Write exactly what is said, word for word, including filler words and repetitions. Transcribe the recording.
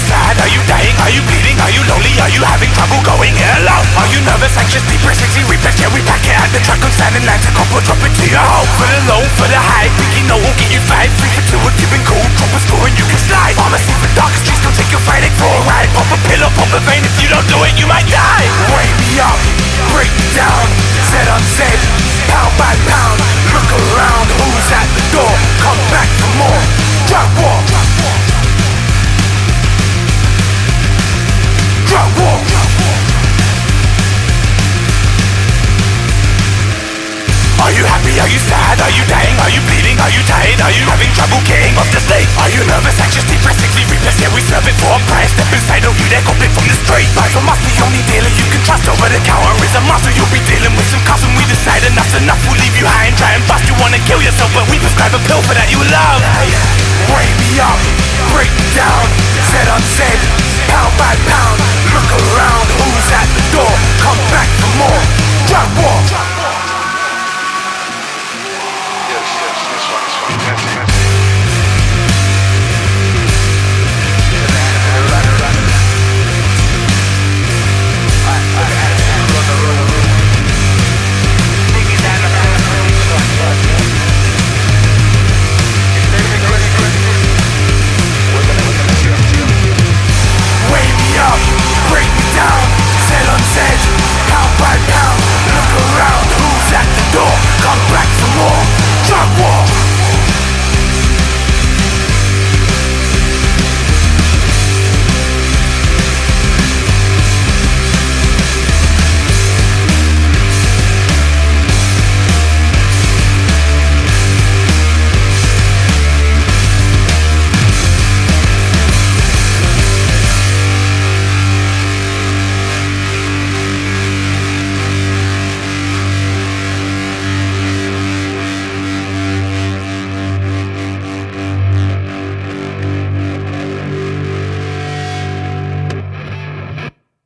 sad? Are you dying? Are you bleeding? Are you lonely? Are you having trouble going alone? Are you nervous, anxious, depressed, sexy, repressed? Yeah, we pack it at the track on standing lines. A couple drop it to your home. For the low, for the high, thinking no will get you five. Three for two, we're giving cool. Drop a score and you can slide. Pharmacy for dark streets, don't take your Friday for a ride. Pop a pill or pop a vein, if you don't do it, you might die. Wake me up, break me down, said unsaid, pound by pound. Look around, who's at the door? Come back for more. Drug war. Drug war. Are you happy? Are you sad? Are you dying? Are you bleeding? Are you tired? Are you having trouble getting off the slate? Are you nervous, anxious, depressed, sexy, repressed? Yeah, we serve it for a price. Step inside, don't you dare copy from the street. Buy from us, the only dealer you can trust. Over the counter is a master. You'll be dealing with some cops when we decide enough's enough. We'll leave you high and try and bust. You wanna kill yourself, but we prescribe a pill for that you love. Wake me up, break me down, said unsaid.